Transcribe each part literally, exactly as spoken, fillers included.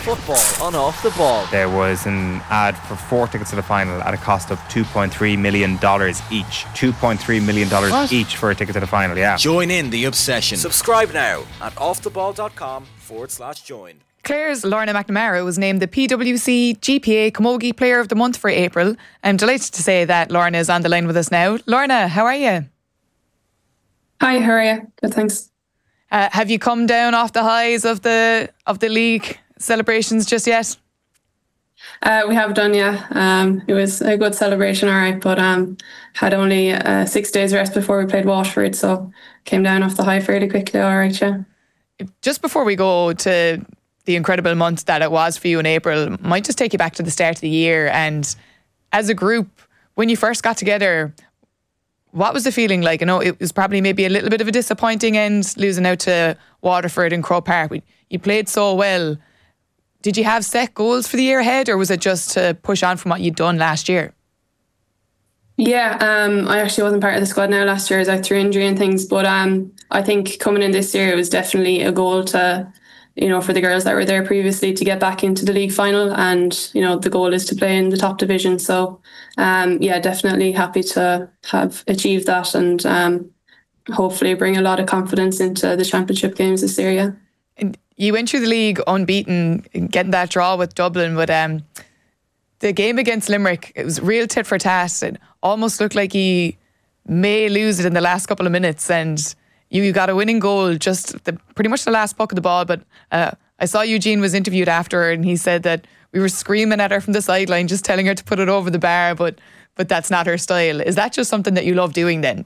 Football on Off the Ball. There was an ad for four tickets to the final at a cost of two point three million dollars each. two point three million dollars each for a ticket to the final, yeah. Join in the obsession. Subscribe now at offtheball.com forward slash join. Clare's Lorna McNamara was named the P W C G P A Camogie Player of the Month for April. I'm delighted to say that Lorna is on the line with us now. Lorna, how are you? Hi, how are you? Good, thanks. Uh, have you come down off the highs of the of the league celebrations just yet? Uh, we have done, yeah. Um, it was a good celebration, all right, but um, had only uh, six days rest before we played Waterford, so came down off the high fairly quickly, all right, yeah. Just before we go to the incredible month that it was for you in April, might just take you back to the start of the year, and as a group, when you first got together, what was the feeling like? I know it was probably maybe a little bit of a disappointing end, losing out to Waterford and Croke Park. You played so well. Did you have set goals for the year ahead, or was it just to push on from what you'd done last year? Yeah, um, I actually wasn't part of the squad now last year as I through injury and things, but um, I think coming in this year, it was definitely a goal to, you know, for the girls that were there previously to get back into the league final, and you know the goal is to play in the top division. So um, yeah, definitely happy to have achieved that, and um, hopefully bring a lot of confidence into the championship games this year. Yeah. And you went through the league unbeaten, getting that draw with Dublin, but um, the game against Limerick, it was real tit for tat. It almost looked like he may lose it in the last couple of minutes, and you got a winning goal just the, pretty much the last puck of the ball. But uh, I saw Eugene was interviewed after, and he said that we were screaming at her from the sideline, just telling her to put it over the bar, but but that's not her style. Is that just something that you love doing then?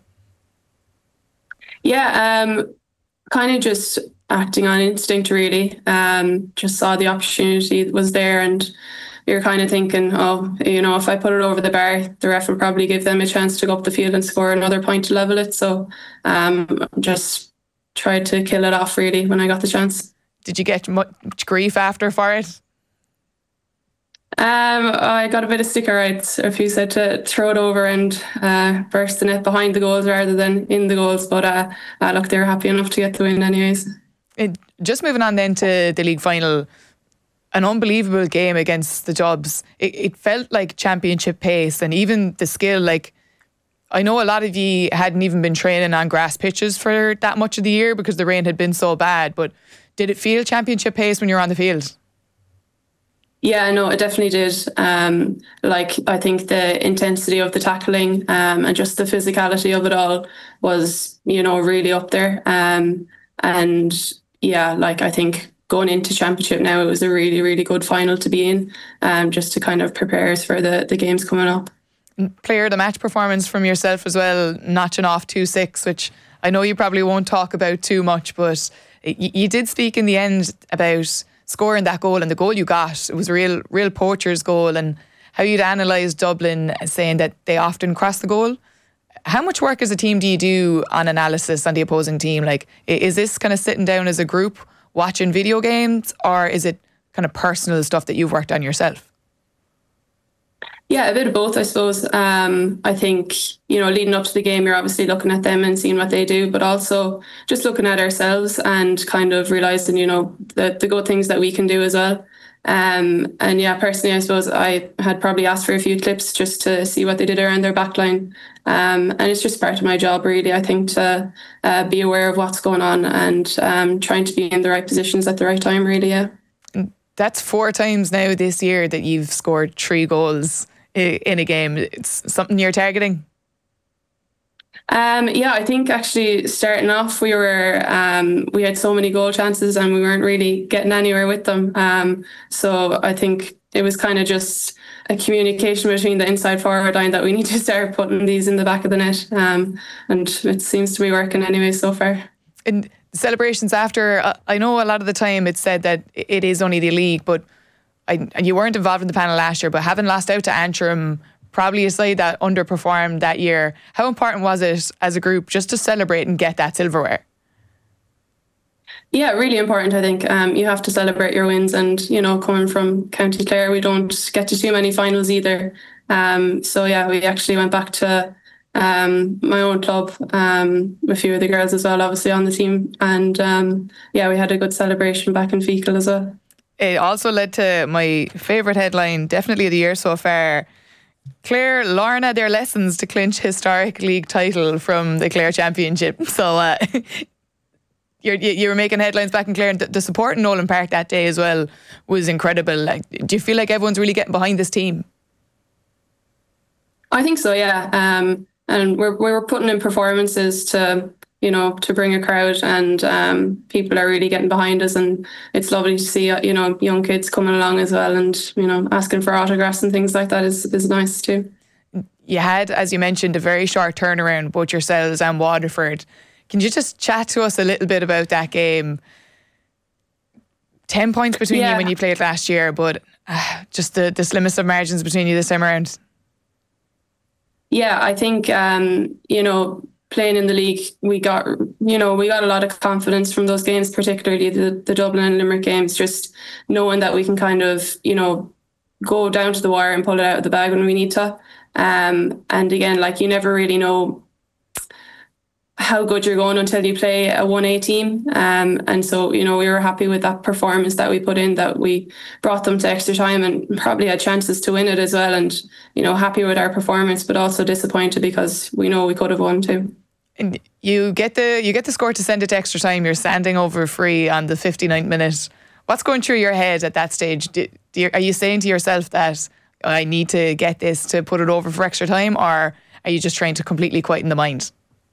Yeah, um, kind of just acting on instinct, really. Um, just saw the opportunity was there, and you're kind of thinking, oh, you know, if I put it over the bar, the ref will probably give them a chance to go up the field and score another point to level it. So um, just tried to kill it off, really, when I got the chance. Did you get much grief after for it? Um, I got a bit of sticker rights. A few said to throw it over and uh, burst the net behind the goals rather than in the goals. But uh, uh, look, they were happy enough to get the win anyways. It, just moving on then to the league final, an unbelievable game against the Dubs. It, it felt like championship pace, and even the skill. Like, I know a lot of you hadn't even been training on grass pitches for that much of the year because the rain had been so bad, but did it feel championship pace when you were on the field? Yeah, no, it definitely did. Um, like, I think the intensity of the tackling um, and just the physicality of it all was, you know, really up there. Um, and yeah, like, I think going into championship now, it was a really, really good final to be in, um, just to kind of prepare us for the, the games coming up. Player of the match performance from yourself as well, notching off two six, which I know you probably won't talk about too much, but you, you did speak in the end about scoring that goal, and the goal you got, it was a real, real poacher's goal, and how you'd analyse Dublin, saying that they often cross the goal. How much work as a team do you do on analysis on the opposing team? Like, is this kind of sitting down as a group watching video games, or is it kind of personal stuff that you've worked on yourself? Yeah, a bit of both, I suppose. Um, I think, you know, leading up to the game, you're obviously looking at them and seeing what they do, but also just looking at ourselves and kind of realising, you know, the, the good things that we can do as well. Um, and yeah, personally, I suppose I had probably asked for a few clips just to see what they did around their backline. Um, and it's just part of my job, really, I think, to uh, be aware of what's going on and um, trying to be in the right positions at the right time, really, yeah. That's four times now this year that you've scored three goals in a game. It's something you're targeting? Um, yeah, I think actually starting off, we were um, we had so many goal chances and we weren't really getting anywhere with them. Um, so I think it was kind of just a communication between the inside forward line that we need to start putting these in the back of the net. Um, and it seems to be working anyway so far. And celebrations after, I know a lot of the time it's said that it is only the league, but I, you weren't involved in the panel last year, but having lost out to Antrim, probably a side that underperformed that year, how important was it as a group just to celebrate and get that silverware? Yeah, really important, I think. Um, you have to celebrate your wins, and, you know, coming from County Clare, we don't get to too many finals either. Um, so yeah, we actually went back to um, my own club, um, a few of the girls as well, obviously on the team. And um, yeah, we had a good celebration back in Fecal as well. It also led to my favourite headline, definitely of the year so far. Clare Lorna their lessons to clinch historic league title from the Clare Championship. So uh, you're, you were making headlines back in Clare, and the support in Nolan Park that day as well was incredible. Like, do you feel like everyone's really getting behind this team? I think so, yeah. Um, and we're we're putting in performances to, you know, to bring a crowd, and um, people are really getting behind us, and it's lovely to see, you know, young kids coming along as well, and, you know, asking for autographs and things like that is, is nice too. You had, as you mentioned, a very short turnaround, both yourselves and Waterford. Can you just chat to us a little bit about that game? Ten points between yeah. you when you played last year, but uh, just the, the slimmest of margins between you this time around. Yeah, I think, um, you know, playing in the league, we got, you know, we got a lot of confidence from those games, particularly the, the Dublin and Limerick games, just knowing that we can kind of, you know, go down to the wire and pull it out of the bag when we need to. Um, and again, like, you never really know how good you're going until you play a one A team. Um, and so, you know, we were happy with that performance that we put in, that we brought them to extra time and probably had chances to win it as well. And, you know, happy with our performance, but also disappointed because we know we could have won too. And you get the you get the score to send it to extra time. You're standing over free on the fifty-ninth minute. What's going through your head at that stage? Do, do you, are you saying to yourself that I need to get this to put it over for extra time, or are you just trying to completely quieten the mind?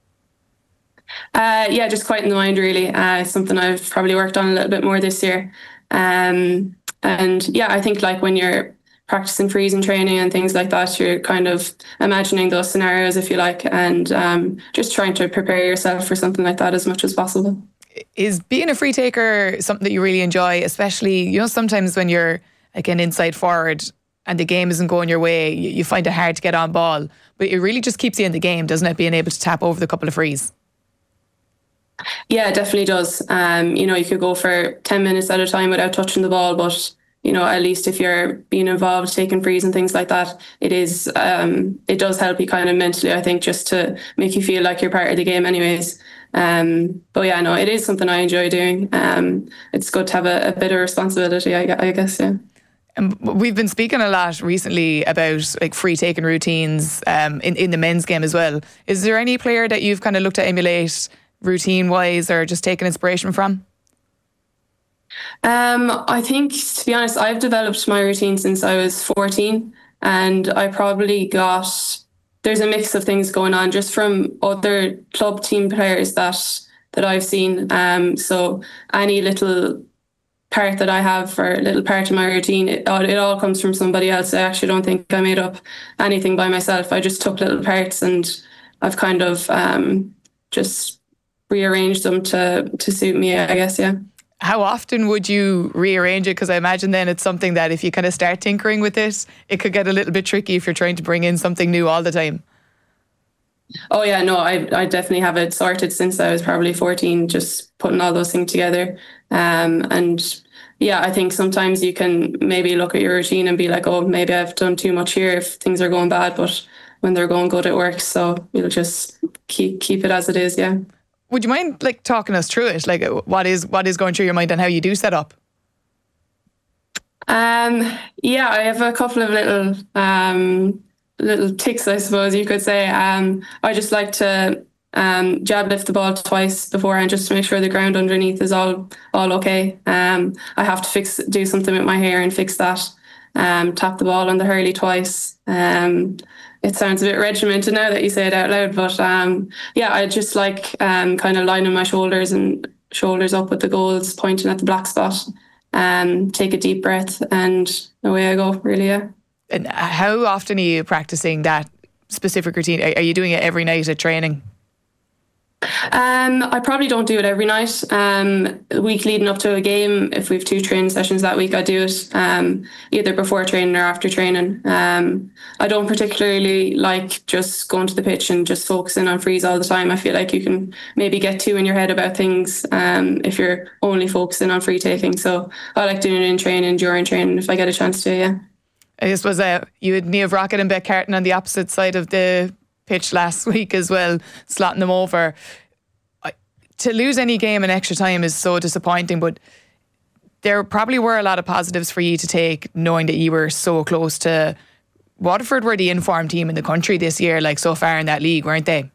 Uh, yeah, just quieten the mind, really. Uh, it's something I've probably worked on a little bit more this year. Um, and yeah, I think like when you're practicing freeze and training and things like that, you're kind of imagining those scenarios, if you like, and um, just trying to prepare yourself for something like that as much as possible. Is being a free taker something that you really enjoy, especially, you know, sometimes when you're like an inside forward and the game isn't going your way, you, you find it hard to get on ball, but it really just keeps you in the game, doesn't it, being able to tap over the couple of frees? Yeah, it definitely does. Um, you know, you could go for ten minutes at a time without touching the ball, but, you know, at least if you're being involved, taking frees and things like that, it is, um, it does help you kind of mentally, I think, just to make you feel like you're part of the game anyways. Um, but yeah, no, it is something I enjoy doing. Um, it's good to have a, a bit of responsibility, I, I guess, yeah. And we've been speaking a lot recently about like free taking routines um, in, in the men's game as well. Is there any player that you've kind of looked to emulate routine wise or just taking inspiration from? Um, I think, to be honest, I've developed my routine since I was fourteen, and I probably got, there's a mix of things going on just from other club team players that that I've seen. Um, so any little part that I have, or a little part of my routine, it, it all comes from somebody else. I actually don't think I made up anything by myself. I just took little parts and I've kind of um, just rearranged them to to suit me, I guess, yeah. How often would you rearrange it? Because I imagine then it's something that if you kind of start tinkering with it, it could get a little bit tricky if you're trying to bring in something new all the time. Oh yeah, no, I I definitely have it sorted since I was probably fourteen, just putting all those things together. Um, and yeah, I think sometimes you can maybe look at your routine and be like, oh, maybe I've done too much here if things are going bad, but when they're going good, it works. So you'll just keep keep it as it is, yeah. Would you mind like talking us through it? Like what is what is going through your mind and how you do set up? Um, yeah, I have a couple of little um, little ticks, I suppose you could say. Um, I just like to um, jab lift the ball twice beforehand, just to make sure the ground underneath is all all okay. Um, I have to fix do something with my hair and fix that. Um, tap the ball on the hurley twice. Um, it sounds a bit regimented now that you say it out loud, but um, yeah, I just like um, kind of lining my shoulders and shoulders up with the goals, pointing at the black spot. Um, take a deep breath and away I go, really, yeah. And how often are you practicing that specific routine? Are you doing it every night at training? Um, I probably don't do it every night. Um, the week leading up to a game, if we have two training sessions that week, I do it um, either before training or after training. Um, I don't particularly like just going to the pitch and just focusing on frees all the time. I feel like you can maybe get too in your head about things um, if you're only focusing on free taking. So I like doing it in training, during training, if I get a chance to, yeah. I suppose uh, you had Niamh Rockett and Beck Carton on the opposite side of the pitch last week as well, slotting them over. I, to lose any game in extra time is so disappointing, but there probably were a lot of positives for you to take, knowing that you were so close to Waterford. Were the informed team in the country this year, like so far in that league, weren't they?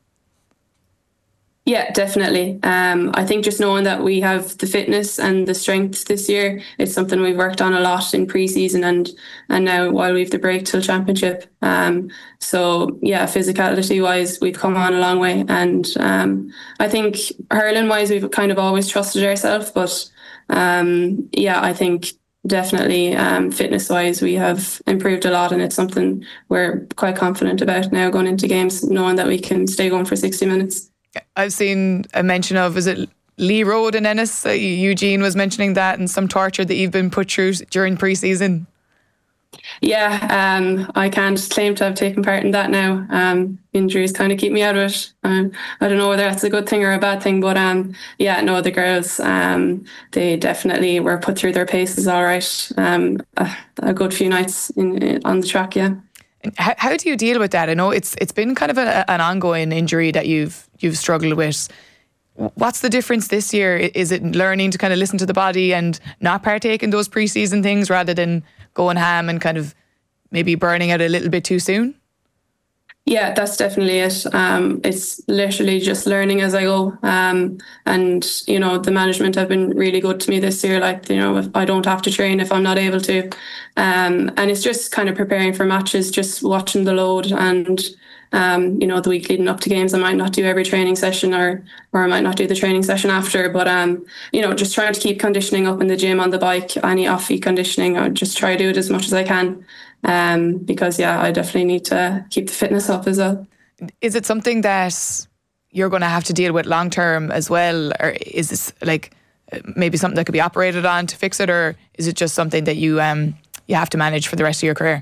Yeah, definitely. Um, I think just knowing that we have the fitness and the strength this year, it's something we've worked on a lot in pre-season and and now while we've the break till championship. Um, so yeah, physicality wise, we've come on a long way, and um, I think hurling wise, we've kind of always trusted ourselves. But um, yeah, I think definitely um, fitness wise, we have improved a lot, and it's something we're quite confident about now going into games, knowing that we can stay going for sixty minutes. I've seen a mention of, is it Lee Road in Ennis? Uh, Eugene was mentioning that, and some torture that you've been put through during pre-season. Yeah, um, I can't claim to have taken part in that now. Um, injuries kind of keep me out of it. Um, I don't know whether that's a good thing or a bad thing, but um, yeah, no, the girls, um, they definitely were put through their paces all right. Um, a, a good few nights in, in, on the track, yeah. How, how do you deal with that? I know it's it's been kind of a, an ongoing injury that you've you've struggled with. What's the difference this year? Is it learning to kind of listen to the body and not partake in those pre-season things rather than going ham and kind of maybe burning out a little bit too soon? Yeah, that's definitely it. Um, it's literally just learning as I go. Um, and, you know, the management have been really good to me this year. Like, you know, if I don't have to train if I'm not able to. Um, and it's just kind of preparing for matches, just watching the load and, um, you know, the week leading up to games. I might not do every training session or or I might not do the training session after. But, um, you know, just trying to keep conditioning up in the gym, on the bike, any off-feet conditioning. I just try to do it as much as I can. Um, because yeah, I definitely need to keep the fitness up as well. Is it something that you're going to have to deal with long term as well, or is this like maybe something that could be operated on to fix it, or is it just something that you um you have to manage for the rest of your career?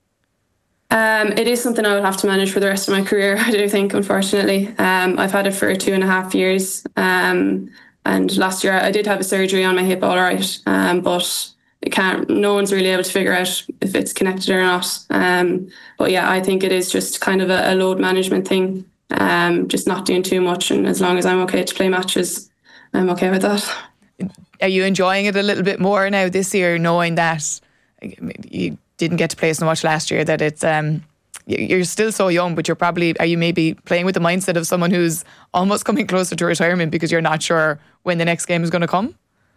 Um, it is something I will have to manage for the rest of my career, I do think, unfortunately. Um, I've had it for two and a half years, um, and last year I did have a surgery on my hip, all right, um, but. It can't, no one's really able to figure out if it's connected or not. Um, but yeah, I think it is just kind of a, a load management thing, um, just not doing too much. And as long as I'm okay to play matches, I'm okay with that. Are you enjoying it a little bit more now this year, knowing that you didn't get to play so much last year, that it's um, you're still so young, but you're probably, are you maybe playing with the mindset of someone who's almost coming closer to retirement because you're not sure when the next game is going to come?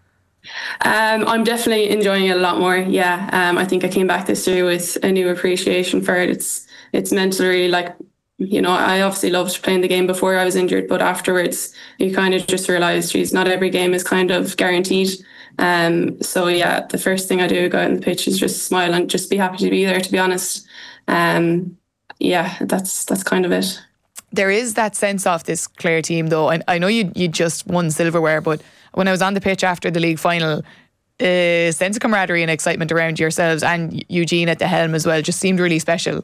Um, I'm definitely enjoying it a lot more. Yeah, um, I think I came back this year with a new appreciation for it. It's it's mentally like, you know, I obviously loved playing the game before I was injured, but afterwards you kind of just realise, geez, not every game is kind of guaranteed. Um, so yeah, the first thing I do go out on the pitch is just smile and just be happy to be there, to be honest. Um, yeah, that's that's kind of it. There is that sense of this Clare team, though. I, I know you you just won silverware, but when I was on the pitch after the league final, a uh, sense of camaraderie and excitement around yourselves and Eugene at the helm as well just seemed really special.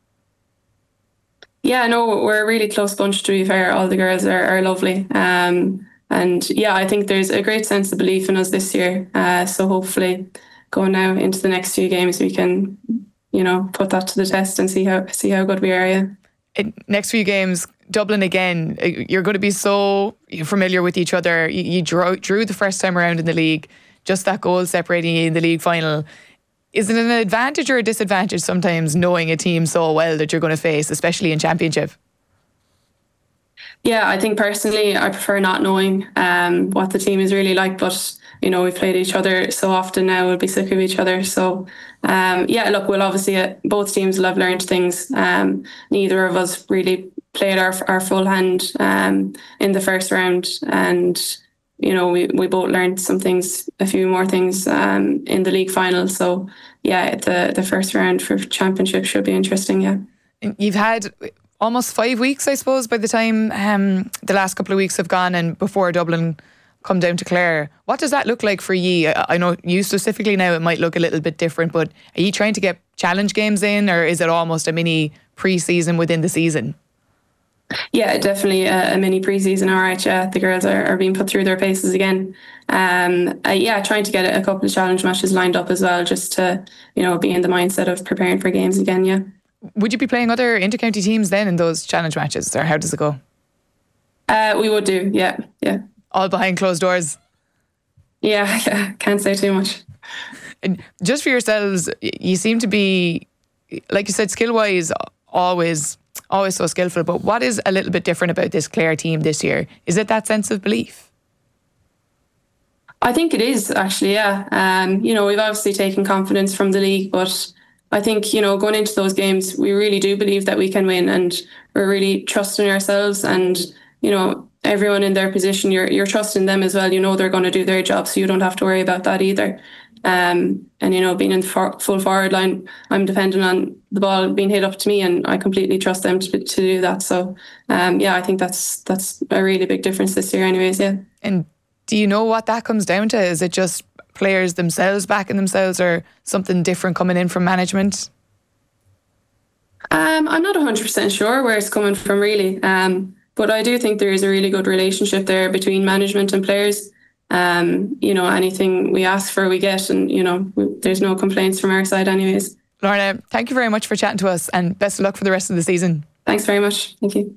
Yeah, no, we're a really close bunch, to be fair. All the girls are, are lovely. Um, and yeah, I think there's a great sense of belief in us this year. Uh, so hopefully going now into the next few games, we can, you know, put that to the test and see how see how good we are, yeah. In next few games, Dublin again, you're going to be so familiar with each other. You, you drew, drew the first time around in the league, just that goal separating you in the league final. Is it an advantage or a disadvantage sometimes knowing a team so well that you're going to face, especially in championship? Yeah, I think personally I prefer not knowing um, what the team is really like, but you know, we've played each other so often now, we'll be sick of each other. So um, yeah, look, we'll obviously, uh, both teams will have learned things. Um, neither of us really played our our full hand um, in the first round, and you know, we, we both learned some things, a few more things um, in the league final. So yeah, the, the first round for championship should be interesting, yeah. You've had almost five weeks, I suppose, by the time um, the last couple of weeks have gone and before Dublin come down to Clare. What does that look like for you? I know you specifically now, it might look a little bit different, but are you trying to get challenge games in, or is it almost a mini pre-season within the season? Yeah, definitely a, a mini pre-season, all right, yeah. The girls are, are being put through their paces again. Um, uh, yeah, trying to get a couple of challenge matches lined up as well, just to, you know, be in the mindset of preparing for games again, yeah. Would you be playing other inter-county teams then in those challenge matches, or how does it go? Uh, we would do, yeah, yeah. All behind closed doors? Yeah, yeah, can't say too much. And just for yourselves, you seem to be, like you said, skill-wise, always, always so skillful. But what is a little bit different about this Clare team this year? Is it that sense of belief? I think it is actually, yeah. Um, you know, we've obviously taken confidence from the league, but I think, you know, going into those games, we really do believe that we can win, and we're really trusting ourselves, and, you know, everyone in their position, you're you're trusting them as well. You know they're going to do their job, so you don't have to worry about that either. Um, and, you know, being in the for- full forward line, I'm dependent on the ball being hit up to me, and I completely trust them to, to do that. So, um, yeah, I think that's that's a really big difference this year anyways, yeah. And do you know what that comes down to? Is it just players themselves backing themselves, or something different coming in from management? Um, I'm not one hundred percent sure where it's coming from, really. Um, but I do think there is a really good relationship there between management and players. Um, you know, anything we ask for, we get, and, you know, we, there's no complaints from our side anyways. Lorna, thank you very much for chatting to us, and best of luck for the rest of the season. Thanks very much. Thank you.